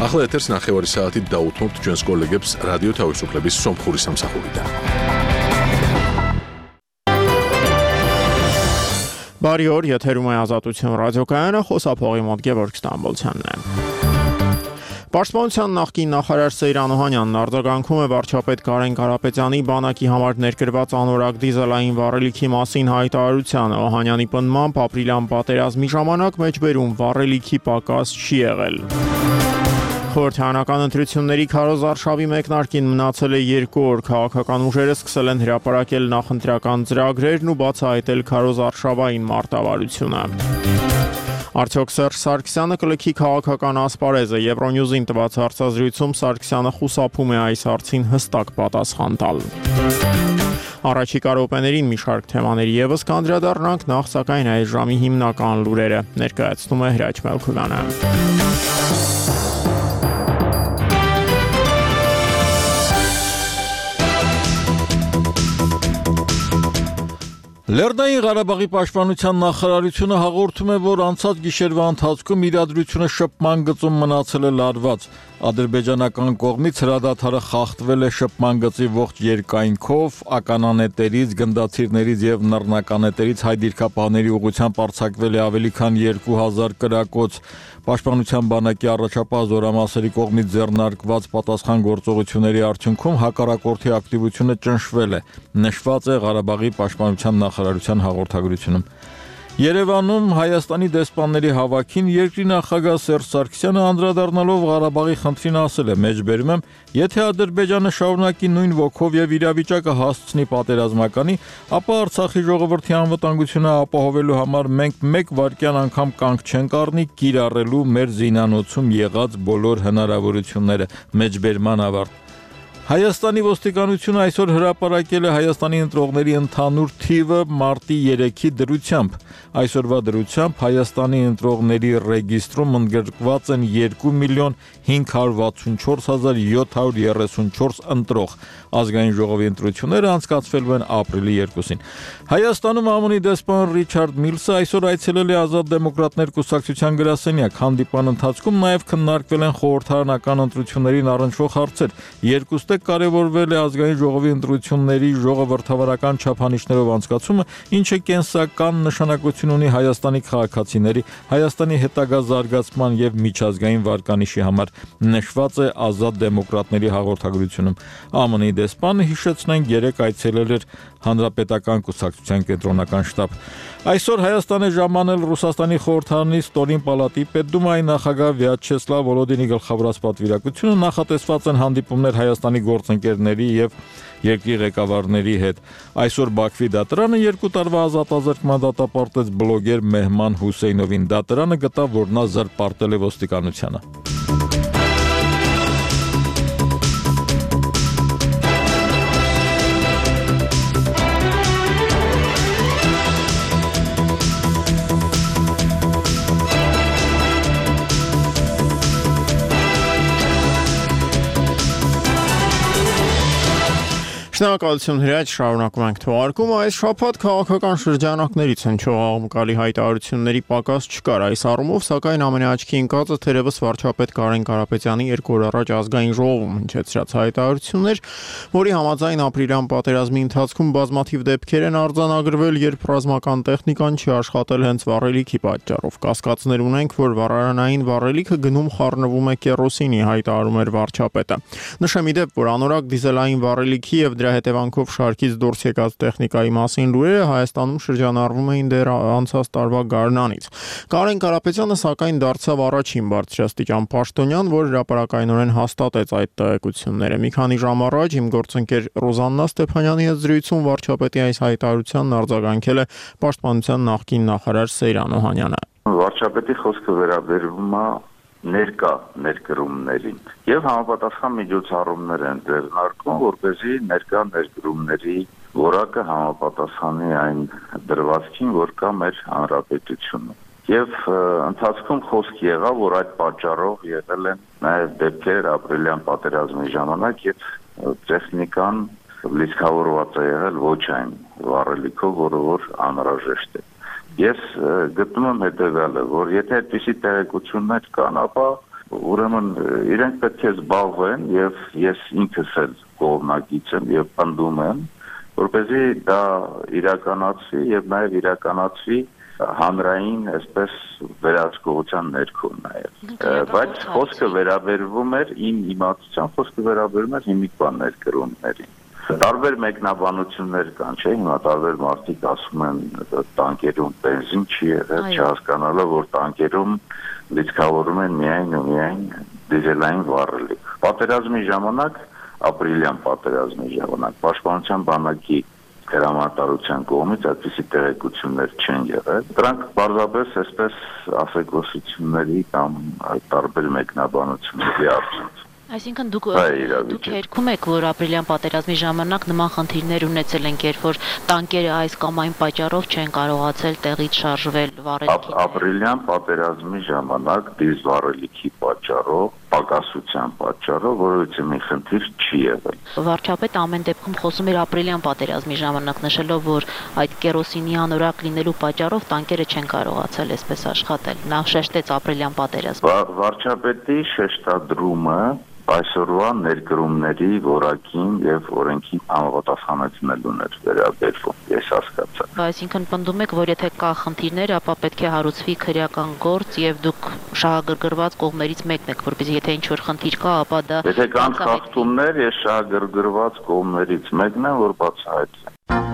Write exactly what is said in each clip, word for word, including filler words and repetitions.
ახლა ეთერს ნახევარი საათით დაუთმობთ ჩვენს კოლეგებს რადიო თავისუფლების სომხური სამსახურიდან. Բարի օր, եթերում է Ազատություն ռադիոկայանը, խոսափողի մոտ Գևորգ Ստամբոլցյանն է։ Պաշտպանության նախկին նախարար Սեյրան Օհանյանն արձագանքում է վարչապետ Կարեն Կարապետյանի բանակի համար ներկրված անորակ դիզելային վառելիքի մասին հայտարարությանը։ Օհանյանի պնդմամբ ապրիլյան պատերազմի ժամանակ մեջբերում վառելիքի պակաս չի եղել։ Խորհրդարանական ընտրությունների քարոզարշավի մեկնարկին մնացել է երկու օր, քաղաքական ուժերը սկսել են հրապարակել նախընտրական ծրագրերն ու բացահայտել քարոզարշավային մարտավարությունը։ Արդյոք Սերժ Սարգսյանը կլքի քաղաքական ասպարեզը Եվրոնյուզին տված հարցազրույցում Սարգսյանը խուսափում է այս հարցին հստակ պատասխան տալ։ Առաջիկա րոպեներին մի շարք թեմաների ևս կանդրադառնանք, նախ սակայն այս ժամի հիմնական լուրերը ներկայացնում է Հրաչ Մելքոնյանը։ Լեռնային Ղարաբաղի պաշտպանության նախարարությունը հաղորդում է, որ անցած գիշերվա ընթացքում իրադրությունը շփման գծում մնացել է լարված։ Ադրբեջանական կողմից հրադադարը խախտվել է շփման գծի ողջ երկայնքով, ականանետերից, գնդացիրներից եւ նռնականետերից հայ դիրքապահների ուղղությամբ արձակվել է ավելի քան երկու հազար կրակոց։ Պաշտպանության բանակի առաջապահ զորամասերի կողմից ձեռնարկված պատասխան գործողությունների արդյունքում հակառակորդի ակտիվությունը ճնշվել է, նշված է Ղարաբաղի պաշտպանության նախարարության հաղորդագրությունում։ Երևանում Հայաստանի դեսպանների հավաքին երկրի նախագահ Սերժ Սարգսյանը անդրադառնալով Ղարաբաղի խնդրին ասել է. «Մեջբերում եմ, եթե Ադրբեջանը շարունակի նույն ոգով եւ իրավիճակը հասցնի պատերազմականի, ապա Արցախի ժողովրդի անվտանգությունը ապահովելու համար մենք մեկ վայրկյան անգամ կանգ չենք առնի կիրառելու մեր զինանոցում եղած բոլոր հնարավորությունները»։ Մեջբերման ավարտ։ Հայաստանի ոստիկանությունը այսօր հրապարակել է Հայաստանի ընտրողների ընդհանուր թիվը մարտի երեքի դրությամբ։ Այսօրվա դրությամբ Հայաստանի ընտրողների ռեգիստրում ընդգրկված են երկու միլիոն հինգ հարյուր վաթսունչորս հազար յոթ հարյուր երեսունչորս ընտրող։ Ազգային ժողովի ընտրությունները անցկացվելու են ապրիլի երկուսին։ Հայաստանում ԱՄՆ-ի դեսպան Ռիչարդ Միլսը այսօր այցելել է Ազատ դեմոկրատներ կուսակցության գրասենյակ։ Հանդիպան ընթացքում նաև քննարկվել են խորհրդարանական ընտրություններին առնչվող հարցեր։ Երկուստը կարևորվել է ազգային ժողովի ընտրությունների ժողովրդավարական չափանիշներով անցկացումը, ինչը կենսական նշանակություն ունի Հայաստանի քաղաքացիների, Հայաստանի հետագա զարգացման եւ միջազգային վարկանիշի համար, նշված է Ազատ դեմոկրատների հաղորդագրությունում։ ԱՄՆ-ի դեսպանը հիշեցնենք երեք այցելել էր Հանրապետական կուսակցության կենտրոնական շտաբ։ Այսօր Հայաստան է ժամանել Ռուսաստանի խորհրդարանի ստորին պալատի պետդումայի նախագահ Վյաչեսլավ Վոլոդինի գլխավորած պատվիրակությունը, նախատեսված են հանդիպումներ Հայաստանի գործընկերների եւ երկրի ղեկավարների հետ։ Այսօր Բաքվի դատարանը երկու տարվա ազատազրկման դատապարտեց բլոգեր Մեհման Հուսեյնովին։ Դատարանը գտավ, որ նա զրպարտել է ոստիկանությանը։ Շնորհակալություն Հրաչ, շարունակում ենք թողարկումը։ Այս շաբաթ քաղաքական շրջանակներից հնչող աղմկալի հայտարարությունների պակաս չկար։ Այս առումով, սակայն ամենաաչքի ընկածը թերևս վարչապետ Կարեն Կարապետյանի երկու օր առաջ ազգային ժողովում հնչեցրած հայտարարություններ, որի համաձայն ապրիլյան պատերազմի ընթացքում բազմաթիվ դեպքեր են արձանագրվել, երբ ռազմական տեխնիկան չի աշխատել հենց վառելիքի պատճառով։ Կասկածներ ունենք, որ վառարանային վառելիքը գնում խառնվում է կերոսինի, հայտարարում էր վարչապետը։ Նշեմ ի դեպ, որ անորակ դիզելային վառելիքի եւ դրա հետևանքով շարքից դուրս եկած տեխնիկայի մասին լուրերը Հայաստանում շրջանառվում էին դեռ անցած տարվա գարնանից։ Կարեն Կարապետյանը սակայն դարձավ առաջին բարձրաստիճան պաշտոնյան, որ հրապարակայնորեն հաստատեց այդ տեղեկությունները։ Մի քանի ժամ առաջ իմ գործընկեր Ռոզաննա Ստեփանյանի հետ զրույցում վարչապետի այս հայտարարությանն արձագանքել է Պաշտպանության նախկին նախարար Սեյրան Օհանյանը։ Վարչապետի խոսքը վերաբերվում է ներկա ներկրումներին եւ համապատասխան միջոցառումներ են ձեռնարկում, որպեսզի ներկա ներկրումների որակը համապատասխանի այն դրվածքին, որ կա մեր հանրապետությունում։ Եվ ընթացքում խոսք եղավ, որ այդ պատճառով եղել են նաեւ դեպքեր ապրիլյան պատերազմի ժամանակ, եւ տեխնիկան լիցքավորված է եղել ոչ այն վառելիքով, որը որ անհրաժեշտ է։ Ես գտնում եմ հետևյալը, որ եթե այդպիսի տեղեկություններ կան, ապա ուրեմն իրենք պետք է զբաղվեն եւ ես ինքս էլ կողմնակից եմ եւ պնդում եմ, որպեսզի դա իրականացվի եւ նաեւ իրականացվի հանրային, այսպես վերահսկողության ներքո նաեւ։ Բայց խոսքը վերաբերվում էր իմ իմացության, խոսքը վերաբերում էր հիմիկվան ներկրումներին։ Տարբեր մեկնաբանություններ կան, չէ՞, հիմա տարբեր մարդիկ ասում են տանկերում բենզին չի եղել, չհասկանալով որ տանկերում լիցքավորում են միայն ու միայն դիզելային վառելիք։ Պատերազմի ժամանակ, ապրիլյան պատերազմի ժամանակ պաշտպանության բանակի հրամանատարության կողմից այդպիսի տեղեկություններ չեն եղել։ Դրանք բարձրապես այսպես ասեկոսությունների կամ տարբեր մեկնաբանությունների արդյունք։ Այսինքն դուք դուք երգում եք, որ ապրիլյան պատերազմի ժամանակ նման խնդիրներ ունեցել են, երբ որ տանկերը այս կամ այն պատճառով չեն կարողացել տեղից շարժվել վառելիքի։ Ապրիլյան պատերազմի ժամանակ դիզվառելիքի պատճառով, պակասության պատճառով որևէ մի խնդիր չի եղել։ Վարչապետը ամեն դեպքում խոսում էր ապրիլյան պատերազմի ժամանակ, նշելով, որ այդ կերոսինի անորակ լինելու պատճառով տանկերը չեն կարողացել այսպես աշխատել։ Նա շեշտեց ապրիլյան պատերազմը։ Վարչապետի շեշտադրումը այսօրվա ներկրումների որակին եւ օրենքին համապատասխանեցնելուն էր վերաբերվում, ես հասկացա։ Այսինքն պնդում եք, որ եթե կա խնդիրներ, ապա պետք է հարուցվի քրեական գործ եւ դուք շահագրգռված կողմերից մեկն եք, որպեսզի եթե ինչ-որ խնդիր կա, ապա դա Եթե կան խախտումներ, ես շահագրգռված կողմերից մեկն եմ, որ բացահայտվի։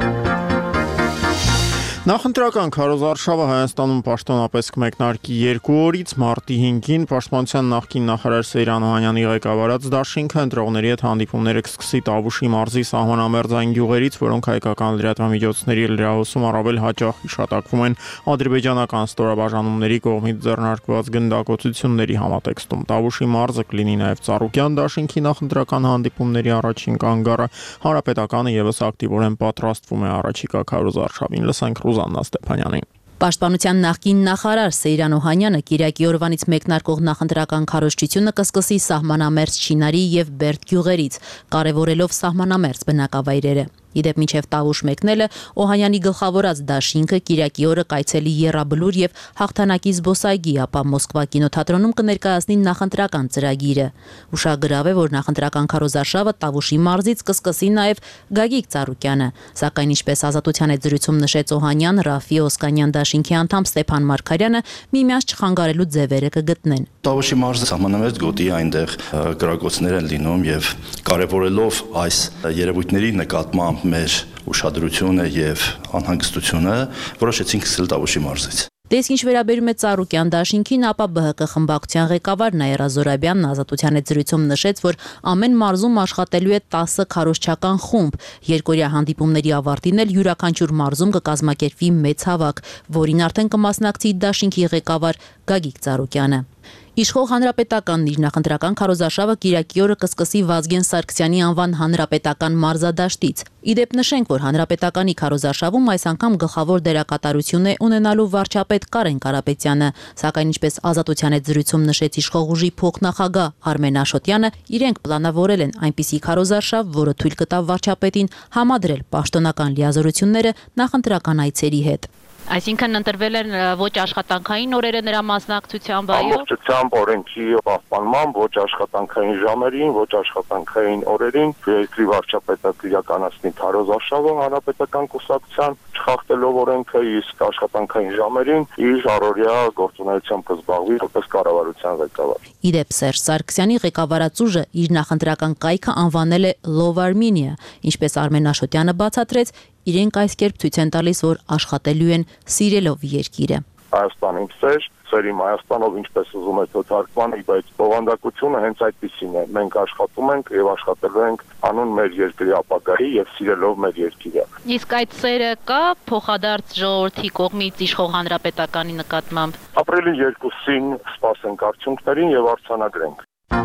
Նախընտրական քարոզարշավը Հայաստանում պաշտոնապես կմեկնարկի երկու օրից մարտի հինգին Պաշտպանության նախկին նախարար Սեյրան Օհանյանի ղեկավարած դաշինքը ընտրողների հետ հանդիպումները կսկսի Տավուշի մարզի սահմանամերձային գյուղերից, որոնք հայկական լրատվամիջոցների լրահոսում առավել հաճախ հիշատակվում են ադրբեջանական ստորաբաժանումների կողմից ձեռնարկված գնդակոծությունների համատեքստում։ Տավուշի մարզը կլինի նաև Ծառուկյան դաշինքի նախընտրական հանդիպումների առաջին կանգառը, հանրապետականը եւս ակտիվորեն պատրաստվում է առաջիկա քարոզարշավին։ Լսենք Ռուզաննա Ստեփանյանին։ Պաշտպանության նախկին նախարար Սեյրան Օհանյանը Կիրակի օրվանից մեկնարկող նախընտրական քարոզչությունը կսկսի սահմանամերձ Չինարի եւ Բերդ գյուղերից, կարևորելով սահմանամերձ բնակավայրերը։ Իդեպ մինչև Տավուշ մեկնելը Օհանյանի գլխավորած դաշինքը Կիրակի օրը կայցելի Եռաբլուր եւ Հաղթանակի զբոսայգի, ապա Մոսկվա կինոթատրոնում կներկայացնի նախընտրական ծրագիրը։ Ուշագրավ է, որ նախընտրական քարոզարշավը Տավուշի մարզից կսկսի նաեւ Գագիկ Ծառուկյանը, սակայն ինչպես Ազատության հետ զրույցում նշեց Օհանյան, Ռաֆի Օսկանյան դաշինքի անդամ Ստեփան Մարգարյանը միմյանց չխանգարելու ձևերը կգտնեն։ Տավուշի մարզը սահմանամերձ գոտի այնտեղ գրագոցներ են լինում եւ կարևորելով այս երևույթների նկատմամբ մեր ուշադրությունը եւ անհանգստությունը որոշեցինք սկսել Տավուշի մարզից։ Դες ինչ վերաբերում է Ծառուկյան դաշինքին, ապա Բ Հ Կ խմբակցության ղեկավար Նաիրա Զորաբյանն Ազատության հետ զրույցում նշեց, որ ամեն մարզում աշխատելու է տասը քարոզչական խումբ։ Երկօրյա հանդիպումների ավարտին էլ յուրաքանչյուր մարզում կկազմակերպվի մեծ հավաք, որին արդեն կմասնակցի դաշինքի ղեկավար Գագիկ Ծառուկյանը։ Իշխող հանրապետականն իր նախընտրական քարոզարշավը Կիրակի օրը կսկսի Վազգեն Սարգսյանի անվան հանրապետական մարզադաշտից։ Իդեպ նշենք, որ հանրապետականի քարոզարշավում այս անգամ գլխավոր դերակատարություն է ունենալու վարչապետ Կարեն Կարապետյանը, սակայն ինչպես Ազատության հետ զրույցում նշեց իշխող ուժի փոխնախագահ Արմեն Աշոտյանը, իրենք պլանավորել են այնպիսի քարոզարշավ, որը թույլ կտա վարչապետին համադրել պաշտոնական լիազորությունները նախընտրական այցերի հետ։ Այսինքն ընտրվել են ոչ աշխատանքային օրերը նրա մասնակցությամբ, այո։ Ամբողջությամբ օրենքի պահպանմամբ ոչ աշխատանքային ժամերին, ոչ աշխատանքային օրերին երկրի վարչապետը իրականացնի քարոզարշավը հանրապետական կուսակցության չխախտելով օրենքը, իսկ աշխատանքային ժամերին իր առօրյա գործունեությամբ կզբաղվի որպես կառավարության ղեկավար։ Իդեպ Սերժ Սարգսյանի ղեկավարած ուժը իր նախընտրական կայքը անվանել է Love Armenia, ինչպես Արմեն Աշոտյանը բացատրեց, իրենք այս կերպ ցույց են տալիս, որ աշխատելու են սիրելով երկիրը։ Հայաստանին սեր, սերիմ Հայաստանով ինչպես ուզում եք թարգմանի, բայց բովանդակությունը հենց այդպիսին է։ Մենք աշխատում ենք եւ աշխատելու ենք անուն մեր երկրի ապագայի եւ սիրելով մեր երկիրը։ Իսկ այդ սերը կա փոխադարձ ժողովրդի կողմից իշխող հանրապետականի նկատմամբ։ Ապրիլի երկուսին սպասենք արդյունքներին եւ արձանագրենք։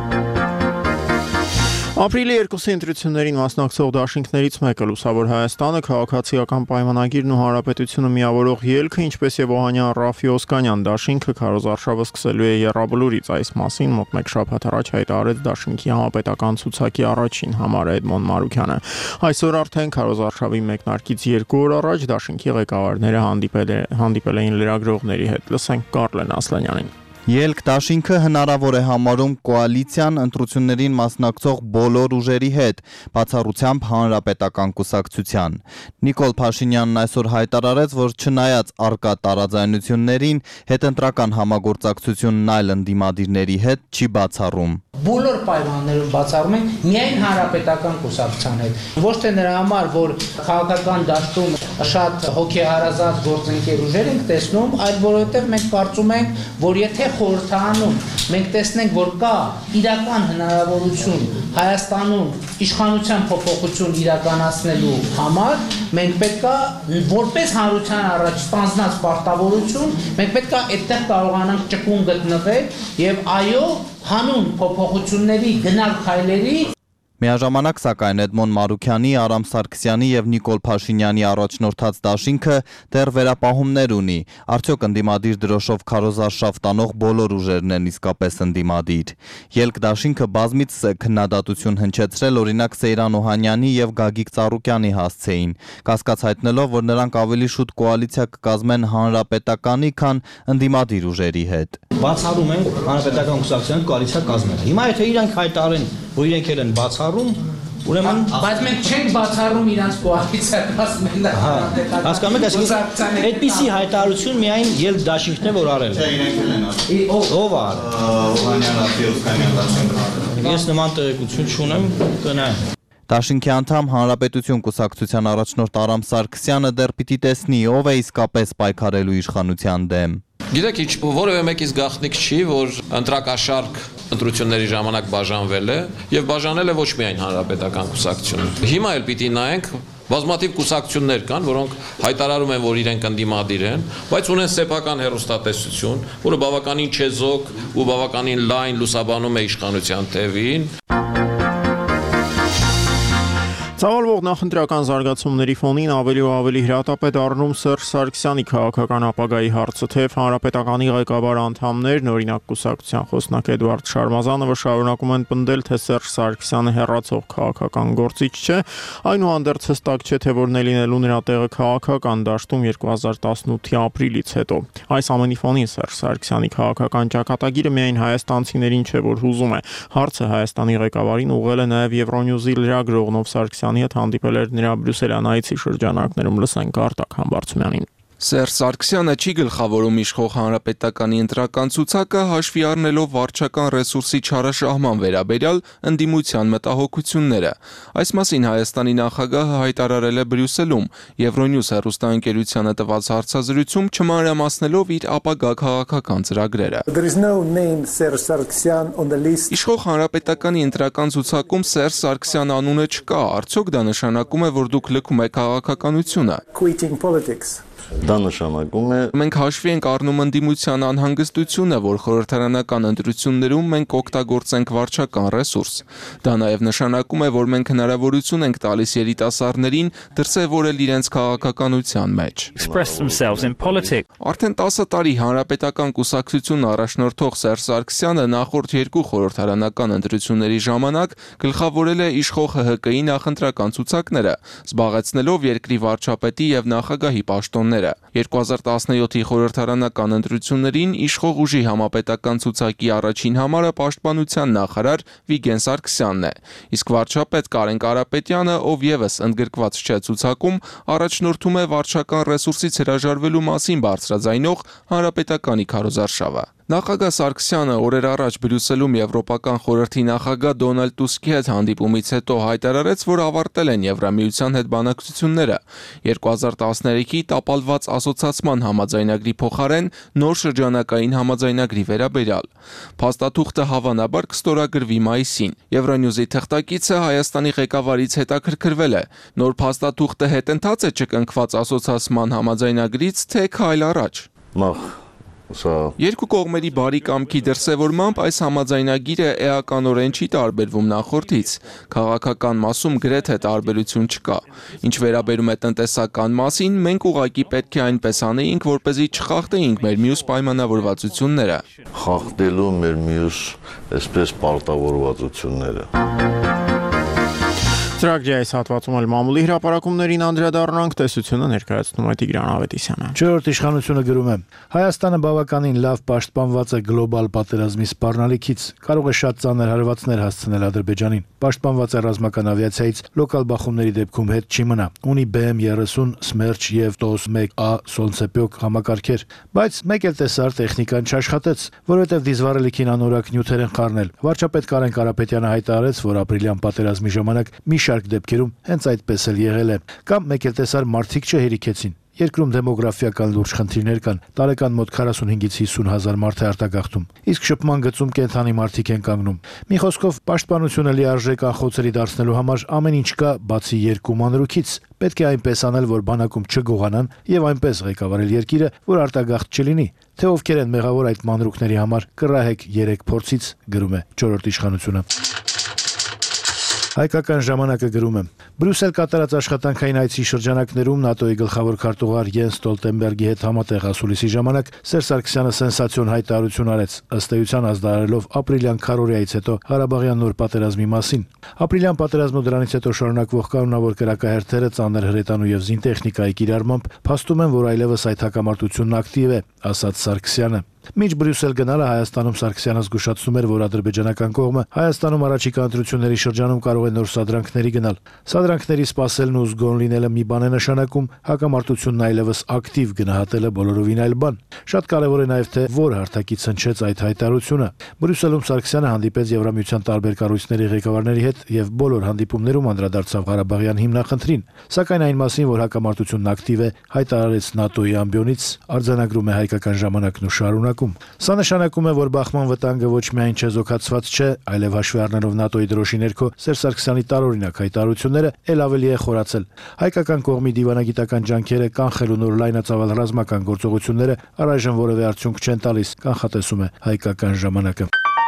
Ապրիլի երկուսի ընտրություններին մասնակցող դաշինքներից մեկը Լուսավոր Հայաստանը քաղաքացիական պայմանագիրն ու հանրապետությունը միավորող ելքը, ինչպես եւ Օհանյան Ռաֆի Օսկանյան դաշինքը քարոզարշավը սկսելու է Եռաբլուրից։ Այս մասին մոտ մեկ շաբաթ առաջ հայտարարեց դաշինքի համապետական ցուցակի առաջին համարը Էդմոն Մարուքյանը։ Այսօր արդեն քարոզարշավի մեկնարկից երկու օր առաջ դաշինքի ղեկավարները հանդիպել հանդիպել էին լրագրողների հետ։ Լսենք Կարլեն Ասլանյանին։ Ելք դաշինքը հնարավոր է համարում կոալիցիան ընտրություններին մասնակցող բոլոր ուժերի հետ, բացառությամբ հանրապետական կուսակցության։ Նիկոլ Փաշինյանն այսօր հայտարարեց, որ չնայած առկա տարաձայնություններին, հետընտրական համագործակցությունն այլ ընդդիմադիրների հետ չի բացառում։ Բոլոր պայմաններում բացառում ենք միայն հանրապետական կուսակցության հետ։ Ոչ թե նրա համար, որ քաղաքական դաշտում շատ հոգեհարազատ գործընկեր ուժեր ենք տեսնում, այլ որովհետև մենք կարծում ենք, որ եթե խորհրդարանում մենք տեսնենք, որ կա իրական հնարավորություն Հայաստանում իշխանության փոփոխություն իրականացնելու համար, մենք պետք է որպես հանրության առաջ ստանձնած պարտավորություն, մենք պետք է այդտեղ կարողանանք ճկուն գտնվել եւ այո, հանուն փոփոխությունների գնալ քայլերի Միաժամանակ սակայն Էդմոն Մարուքյանի, Արամ Սարգսյանի եւ Նիկոլ Փաշինյանի առաջնորդած դաշինքը դեռ վերապահումներ ունի։ Արդյոք ընդդիմադիր դրոշով քարոզարշավ տանող բոլոր ուժերն են իսկապես ընդդիմադիր։ Ելք դաշինքը բազմիցս է քննադատություն հնչեցրել օրինակ Սեյրան Օհանյանի եւ Գագիկ Ծառուկյանի հասցեին, կասկած հայտնելով, որ նրանք ավելի շուտ կոալիցիա կկազմեն հանրապետականի, քան ընդդիմադիր ուժերի հետ։ Բացառում են հանրապետական կուսակցության կոալիցիա կազմելը։ Հիմա եթե իրանք հայտարարեն, որ իրենք են բացառում, ուրեմն բայց մենք չենք բացառում իրանց կոալիցիա կազմելը։ Հասկանում եք, այսինքն այդպիսի հայտարարություն միայն ելք դաշինքն է, որ արել է։ Իրենք են արել։ Ով է արել։ Օհանյան Աթեոսյանն դաշինքը։ Ես նման տեղեկություն չունեմ, կնայեմ։ Դաշինքի անդամ Հանրապետություն կուսակցության առաջնորդ Արամ Սարգսյանը դեռ պիտի տեսնի, ով է իսկապես պայքարելու իշխանության դեմ։ Գիտեք, որևէ մեկից գաղտնիք չի, որ ընտրակաշարք ընտրությունների ժամանակ բաժանվել է եւ բաժանել է ոչ միայն հանրապետական կուսակցությունը։ Հիմա էլ պիտի նայենք, բազմաթիվ կուսակցություններ կան, որոնք հայտարարում են, որ իրենք ընդդիմադիր են, բայց ունեն սեփական հեռուստատեսություն, որը բավականին չեզոք ու բավականին լայն լուսաբանում է իշխանության թևին։ Ցավալվող նախընտրական զարգացումների ֆոնին ավելի ու ավելի հրատապ է դառնում Սերժ Սարգսյանի քաղաքական ապագայի հարցը, թեև հանրապետականի ղեկավար անդամներն, օրինակ կուսակցության խոսնակ Էդվարդ Շարմազանովը շարունակում են պնդել, թե Սերժ Սարգսյանը հեռացող քաղաքական գործիչ չէ, այնուհանդերձ հստակ չէ, թե որն է լինելու նրա տեղը քաղաքական դաշտում երկու հազար տասնութի ապրիլից հետո։ Այս ամենի ֆոնին Սերժ Սարգսյանի քաղաքական ճակատագիրը միայն հայաստանցիներին չէ, որ հուզում է։ Հարցը Հայաստանի ղեկավարին ուղղել է նաև Եվրոնյուզի լրագրող Նով Սարգսյանի հետ հանդիպել էր նրա Բրյուսելյան այցի շրջանակներում, լսենք Արտակ Համբարձումյանին։ Սերժ Սարգսյանը չի գլխավորում իշխող հանրապետականի ընտրական ցուցակը, հաշվի առնելով վարչական ռեսուրսի չարաշահման վերաբերյալ ընդդիմության մտահոգությունները։ Այս մասին Հայաստանի նախագահը հայտարարել է Բրյուսելում Եվրոնյուզ հեռուստաընկերությանը տված հարցազրույցում, չմանրամասնելով իր ապագա քաղաքական ծրագրերը։ Իշխող հանրապետականի ընտրական ցուցակում Սերժ Սարգսյան անունը չկա, արդյոք դա նշանակում է, որ դուք լքում եք քաղաքականությունը։ Դա նշանակում է մենք հաշվի ենք առնում ընդդիմության անհանգստությունը, որ խորհրդարանական ընտրություններում մենք օգտագործենք վարչական ռեսուրս։ Դա նաև նշանակում է, որ մենք հնարավորություն ենք տալիս երիտասարդներին դրսևորել իրենց քաղաքականության մեջ։ Արդեն տասը տարի հանրապետական կուսակցությունն առաջնորդող Սերժ Սարգսյանը նախորդ երկու խորհրդարանական ընտրությունների ժամանակ գլխավորել է իշխող Հ Հ Կ-ի նախընտրական ցուցակները, զբաղեցնելով երկրի վարչապետի եւ նախագահի պաշտոնները։ երկու հազար տասնյոթի խորհրդարանական ընտրություններին իշխող ուժի համապետական ցուցակի առաջին համարը պաշտպանության նախարար Վիգեն Սարգսյանն է, իսկ վարչապետ Կարեն Կարապետյանը, ով եւս ընդգրկված չէ ցուցակում, առաջնորդում է վարչական ռեսուրսից հրաժարվելու մասին բարձրաձայնող հանրապետականի քարոզարշավը։ Նախագահ Սարգսյանը օրեր առաջ Բրյուսելում Եվրոպական խորհրդի նախագահ Դոնալդ Տուսկի հետ հանդիպումից հետո հայտարարեց, որ ավարտել են Եվրամիության հետ բանակցությունները։ երկու հազար տասներեքի տապալված ասոցիացման համաձայնագրի փոխարեն նոր շրջանակային համաձայնագրի վերաբերյալ։ Փաստաթուղթը հավանաբար կստորագրվի մայիսին։ Եվրոնյուզի թղթակիցը Հայաստանի ղեկավարից հետաքրքրվել է. նոր փաստաթուղթը հետընթաց է չկնքված ասոցիացման համաձայնագրից, թե քայլ առաջ։ Նախ Երկու կողմերի բարի կամքի դրսևորմամբ այս համաձայնագիրը էականորեն չի տարբերվում նախորդից։ Քաղաքական մասում գրեթե տարբերություն չկա։ Ինչ վերաբերում է տնտեսական մասին, մենք ուղղակի պետք է այնպես անեինք, որպեսզի չխախտեինք մեր մյուս պայմանավորվածությունները։ Խախտելու մեր մյուս այսպես պարտավորվածությունները։ Ծրագրի այս հատվածում էլ մամուլի հրապարակումներին անդրադառնանք, տեսությունը ներկայացնում է Տիգրան Ավետիսյանը։ Չորրորդ իշխանությունը գրում է. Հայաստանը բավականին լավ պաշտպանված է գլոբալ պատերազմի սպառնալիքից, կարող է շատ ծանր հարվածներ հասցնել Ադրբեջանին։ Պաշտպանված է ռազմական ավիացիայից, լոկալ բախումների դեպքում հետ չի մնա։ Ունի B M thirty, Smerch եւ TOS one A Solntsepyok համակարգեր, բայց մեկ էլ տեսար տեխնիկան չաշխատեց, որովհետեւ դիզվառելիքին անորակ նյութեր են խառնել։ Վարչապետ Կարեն Կարապետյանը հայտարարեց, որ ապրիլյան պատերազմի ժամանակ մի շարք դեպքերում հենց այդպես էլ եղել է։ Կամ մեկ էլ տեսար մարդիկ չհերիքեցին։ Երկրում դեմոգրաֆիական լուրջ խնդիրներ կան, տարեկան մոտ forty-five-ից fifty հազար մարդ է արտագաղթում, իսկ շփման գծում կենթանի մարդիկ են կանգնում։ Մի խոսքով, պաշտպանությունը լիարժեք անխոցելի դարձնելու համար ամեն ինչ կա, բացի երկու մանրուքից։ Պետք է այնպես անել, որ բանակում չգողանան եւ այնպես ղեկավարել երկիրը, որ արտագաղթ չլինի։ Թե ովքեր են մեղավոր այդ մանրուքների համար, կռահեք երեք փորձից, գրում է չորրորդ իշխանությունը։ Հայկական ժամանակը գրում է. Բրյուսել կատարած աշխատանքային այցի շրջանակներում ՆԱՏՕ-ի գլխավոր քարտուղար Յենս Ստոլտենբերգի հետ համատեղ ասուլիսի ժամանակ Սերժ Սարգսյանը սենսացիոն հայտարարություն արեց, ըստ էության ազդարարելով ապրիլյան քարոզիայից հետո Ղարաբաղյան նոր պատերազմի մասին։ Ապրիլյան պատերազմն ու դրանից հետո շարունակվող կանոնավոր կրակահերթերը ծանր հրետանու եւ զինտեխնիկայի կիրառմամբ փաստում են, որ այլևս այդ հակամարտությունն ակտիվ է, ասաց Սարգսյանը։ Մինչ Բրյուսել գնալը Հայաստանում Սարգսյանը զգուշացնում էր, որ ադրբեջանական կողմը Հայաստանում առաջիկա ընտրությունների շրջանում կարող է նոր սադրանքների գնալ։ Սադրանքների սպասելն ու զգոն լինելը մի բան է նշանակում, հակամարտությունն այլևս ակտիվ գնահատելը բոլորովին այլ բան։ Շատ կարևոր է նաև թե որ հարթակից հնչեց այդ հայտարարությունը։ Բրյուսելում Սարգսյանը հանդիպեց Եվրամիության տարբեր կառույցների ղեկավարների հետ եւ բոլոր հանդիպումներում անդրադարձավ Ղարաբաղյան հիմնախնդրին, սակայն այն մասին, որ հակամարտությունն ակտիվ է, հայտարարեց ՆԱՏՕ-ի ամբիոնից, արձանագրում է Հայկական ժամանակն ու շարունակում։ Սա նշանակում է, որ բախման վտանգը ոչ միայն չեզոքացված չէ, այլև հաշվի առնելով ՆԱՏՕ-ի դրոշի ներքո Սերժ Սարգսյանի տարօրինակ հայտարարությունները ել ավելի է խորացել։ Հայկական կողմի դիվանագիտական ջանքերը կանխելու նոր լայնածավալ ռազմական գործողությունները առայժմ որևէ արդյունք չեն տալիս, կանխատեսում է Հայկական ժամանակը։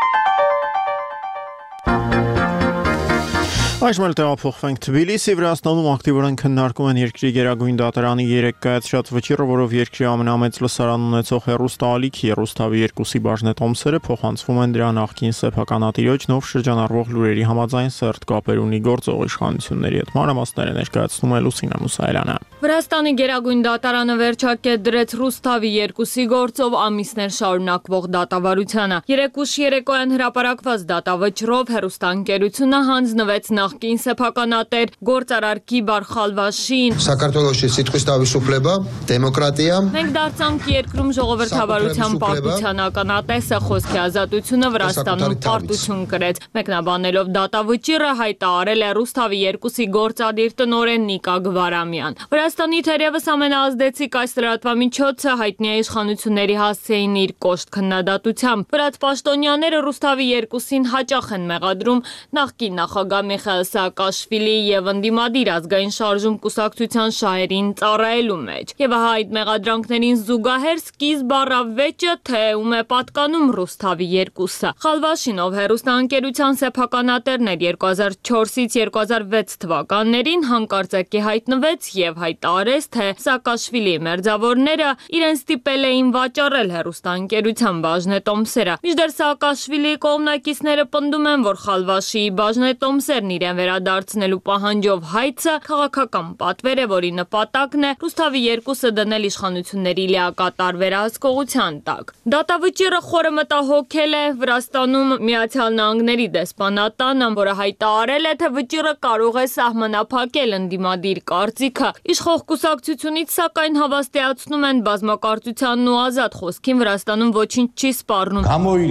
Այժմ էլ տեղափոխվենք Թբիլիսի, Վրաստանում ակտիվորեն քննարկում են երկրի գերագույն դատարանի երեք կայացրած վճիռը, որով երկրի ամենամեծ լսարան ունեցող հեռուստաալիքի Ռուսթավի երկուսի բաժնետոմսերը փոխանցվում են դրա նախկին սեփականատիրոջ նով շրջանառվող լուրերի համաձայն սերտ կապեր ունի գործող իշխանությունների հետ։ Մանրամասները ներկայացնում է Լուսինե Մուսայելյանը։ Վրաստանի գերագույն դատարանը վերջակետ դրեց Ռուսթավի երկուսի գործով ամիսներ շարունակվող դատավարությանը։ Երեք ուշ երեկոյան հրապարակված դատավճռով հեռուստաընկերությունը հանձնվեց նախկին սեփականատեր գործարար Կիբար Խալվաշին։ Սակարտվելոշի սիտխույս տավիսուփլեբա, դեմոկրատիա։ Մենք դարձանք երկրում ժողովրդավարության պարտության ականատեսը, խոսքի ազատությունը Վրաստանում պարտություն կրեց։ Մեկնաբանելով դատավճիռը հայտարարել է Ռուսթավի երկուսի գործադիր տնօրեն Նիկա Գվարամյան։ Վրաստանի թերևս ամենաազդեցիկ այս լրատվամիջոցը հայտնի է իշխանությունների հասցեին իր կոշտ քննադատությամբ։ Վրաց պաշտոնյաները Ռուսթավի երկուսին հաճախ են մեղադրում նախկին նախագահ Միխայել Սաակաշվիլի եւ ընդդիմադիր ազգային շարժում կուսակցության շահերին ծառայելու մեջ։ Եվ ահա այդ մեղադրանքներին զուգահեռ սկիզբ առավ վեճը, թե ում է պատկանում Ռուսթավի երկուսը։ Խալվաշինով հեռուստաընկերության սեփականատերն էր երկու հազար չորսից երկու հազար վեց թվականներին, հանկարծակի հայտնվեց եւ հայտարարեց, թե Սաակաշվիլի մերձավորները իրեն ստիպել էին վաճառել հեռուստաընկերության բաժնետոմսերը։ Մինչդեռ Սաակաշվիլի կողմնակիցները պնդում են, որ Խալվաշիի բաժնետոմսերն իրեն վերադարձնելու պահանջով հայցը քաղաքական պատվեր է, որի նպատակն է Ռուսթավի երկուսը դնել իշխանությունների լիակատար վերահսկողության տակ։ Դատավճիռը խորը մտահոգել է Վրաստանում Միացյալ Նահանգների դեսպանատանը, որը հայտարարել է, թե վճիռը կարող է սահմանափակել ընդդիմադիր կարծիքը։ Իշխող կուսակցությունից սակայն հավաստիացնում են բազմակարծությանն ու ազատ խոսքին Վրաստանում ոչինչ չի սպառնում։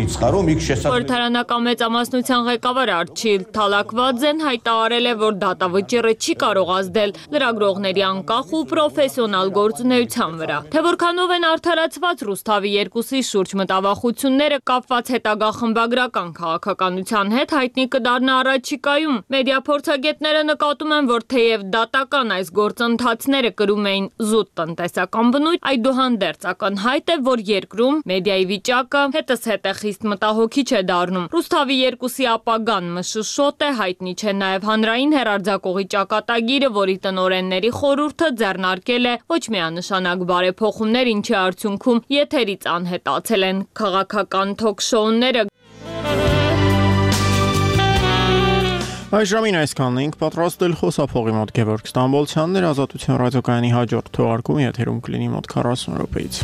Խորհրդարանական մեծամասնության ղեկավար Արչիլ Թալակվաձեն հայտարարել է, որ դատավճիռը չի կարող ազդել լրագրողների անկախ ու պրոֆեսիոնալ գործունեության վրա։ Թե որքանով են արդարացված Ռուսթավի երկուսի շուրջ մտավախությունները կապված հետագա խմբագրական քաղաքականության հետ հայտնի կդառնա առաջիկայում։ Մեդիա փորձագետները նկատում են, որ թեև դատական այս գործընթացները կրում էին զուտ տնտեսական բնույթ, այդուհանդերձ ակնհայտ է, որ երկրում մեդիայի վիճակը հետզհետե խիստ մտահոգիչ է դառնում։ Ռուսթավի երկուսի ապագան մշուշոտ է, հայտնի չէ նաև հանրային հեռարձակողի ճակատագիրը, որի տնօրենների խորհուրդը ձեռնարկել է ոչ միանշանակ բարեփոխումներ, ինչի արդյունքում եթերից անհետացել են քաղաքական թոք շոուները։ Այս ժամին այսքանն ենք պատրաստել խոսափողի մոտ Գևորգ Ստամբոլցյանն էր Ազատություն ռադիոկայանի հաջորդ թողարկումը եթերում կլինի մոտ քառասուն րոպեից։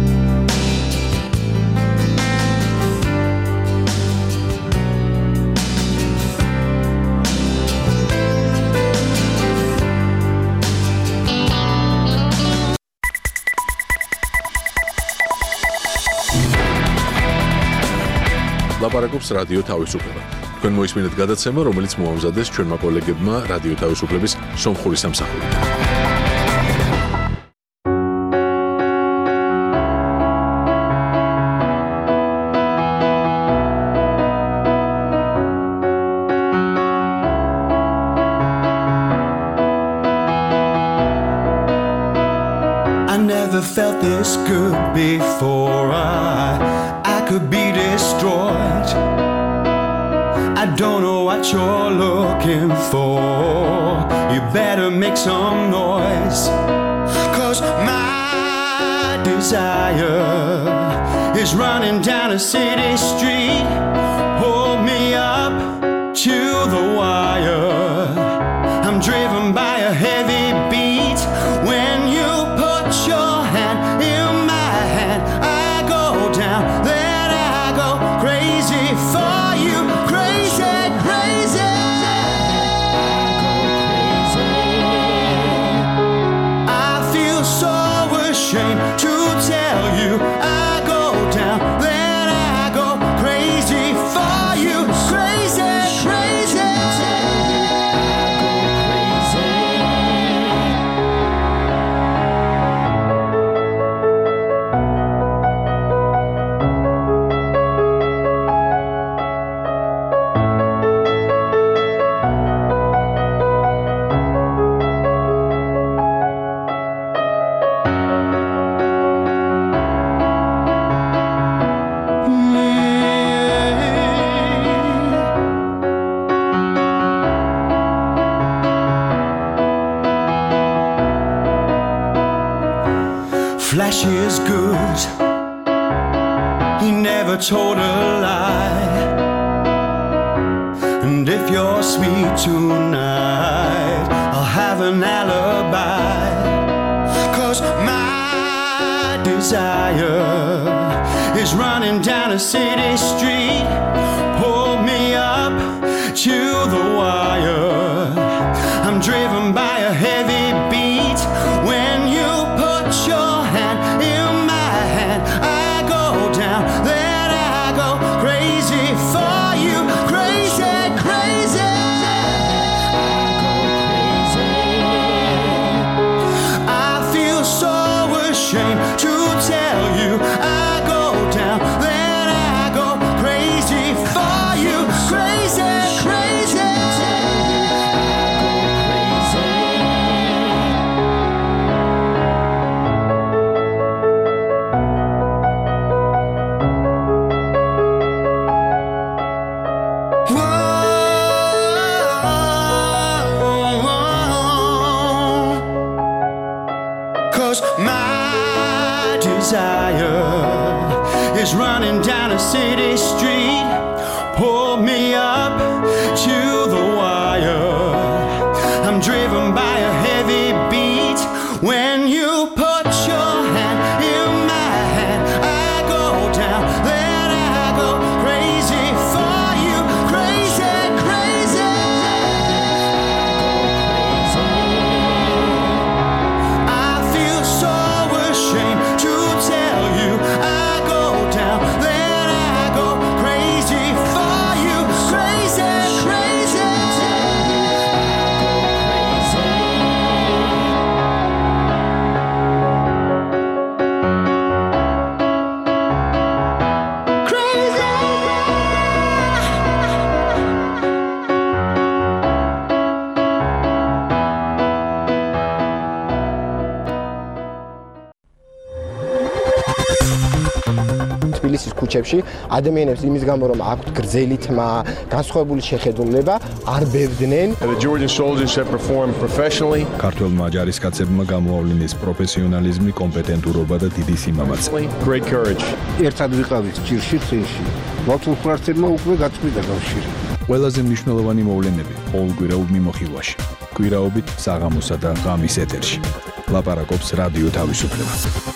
Լապարակոպս ռադիո თავისუფლება თქვენ მოისმინეთ გადაცემა, რომელიც მოამზადეს ჩვენმა კოლეგებმა რადიო თავისუფლების სომხური სამსახურით. I never felt this good before. I I could be destroyed. I don't know what you're looking for. You better make some noise. 'Cause my desire is running down a city street. Hold me up to the wire. I'm driven by a heavy beat. When you put your hand in my hand, I go down. Then I go crazy for you. Crazy, crazy. I feel so ashamed to tell you I go down. Then I go crazy for you. Crazy, crazy. Flash is good. He never told a lie. And if you're sweet tonight, I'll have an alibi. 'Cause my desire is running down a city street. Pull me up to the wire. I'm driven by a heavy beat. When you put your hand in my hand, I go down. Then I go crazy for you. Crazy, crazy. I go crazy. I feel so ashamed to tell you I go down. Then I go crazy for you. Crazy, crazy. My desire is running down a city street. Pull me up to the wire. I'm driven by a heavy beat. When you put your hand in my hand, I go down. Then I go crazy for you. Crazy, crazy. I feel so ashamed to tell you I go down. Then I go crazy for you. Crazy, crazy. თბილისის ქუჩებში ადამიანებს იმის გამო რომ აქვთ გრძელი თმა, განსხვავებული შეხედულება, არ ბევდნენ. The Georgian soldiers have performed professionally. ქართველმა ჯარისკაცებმა გამოავლინეს პროფესიონალიზმი, კომპეტენტურობა და დიდი სიმამაცე. Great courage. ერთად ვიყავით ჭირში წინში. მათულ ფრთებმა უკვე გაწყვიტა კავშირი. ყველაზე მნიშვნელოვანი მოვლენები ყოველკვირეულ მიმოხილვაში. კვირაობით საღამოსა და ღამის ეთერში. ლაპარაკობს რადიო თავისუფლება.